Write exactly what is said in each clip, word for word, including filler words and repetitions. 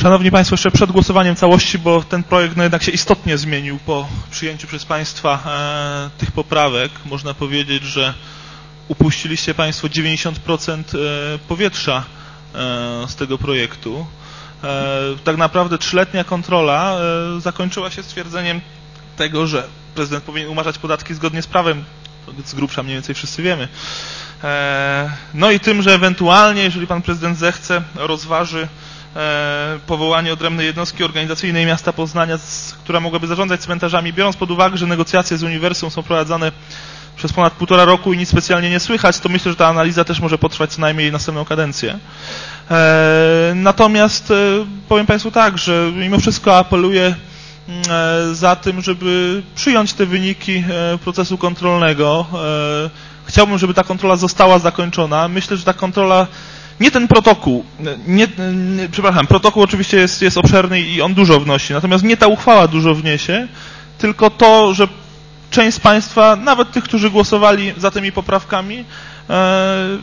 Szanowni Państwo, jeszcze przed głosowaniem całości, bo ten projekt no jednak się istotnie zmienił po przyjęciu przez Państwa e, tych poprawek. Można powiedzieć, że upuściliście Państwo dziewięćdziesiąt procent powietrza e, z tego projektu. E, tak naprawdę trzyletnia kontrola e, zakończyła się stwierdzeniem tego, że prezydent powinien umarzać podatki zgodnie z prawem. Z grubsza mniej więcej wszyscy wiemy. E, no i tym, że ewentualnie, jeżeli Pan Prezydent zechce, rozważy powołanie odrębnej jednostki organizacyjnej miasta Poznania, która mogłaby zarządzać cmentarzami, biorąc pod uwagę, że negocjacje z uniwersum są prowadzone przez ponad półtora roku i nic specjalnie nie słychać, to myślę, że ta analiza też może potrwać co najmniej następną kadencję. Natomiast powiem Państwu tak, że mimo wszystko apeluję za tym, żeby przyjąć te wyniki procesu kontrolnego. Chciałbym, żeby ta kontrola została zakończona. Myślę, że ta kontrola Nie ten protokół, nie, nie, przepraszam, protokół oczywiście jest, jest obszerny i on dużo wnosi, natomiast nie ta uchwała dużo wniesie, tylko to, że część z Państwa, nawet tych, którzy głosowali za tymi poprawkami, e,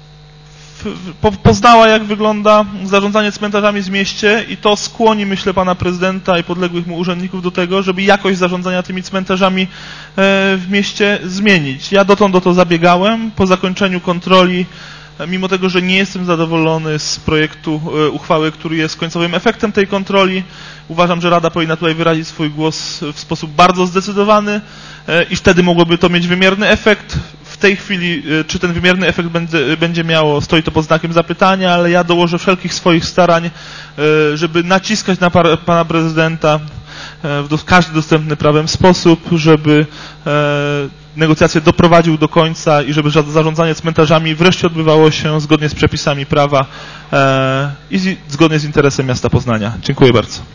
po, poznała, jak wygląda zarządzanie cmentarzami w mieście i to skłoni, myślę, Pana Prezydenta i podległych mu urzędników do tego, żeby jakość zarządzania tymi cmentarzami e, w mieście zmienić. Ja dotąd o to zabiegałem, po zakończeniu kontroli, mimo tego, że nie jestem zadowolony z projektu uchwały, który jest końcowym efektem tej kontroli, uważam, że Rada powinna tutaj wyrazić swój głos w sposób bardzo zdecydowany i wtedy mogłoby to mieć wymierny efekt. W tej chwili, czy ten wymierny efekt będzie, będzie miało, stoi to pod znakiem zapytania, ale ja dołożę wszelkich swoich starań, żeby naciskać na Pana Prezydenta w każdy dostępny prawem sposób, żeby negocjacje doprowadził do końca i żeby zarządzanie cmentarzami wreszcie odbywało się zgodnie z przepisami prawa i zgodnie z interesem miasta Poznania. Dziękuję bardzo.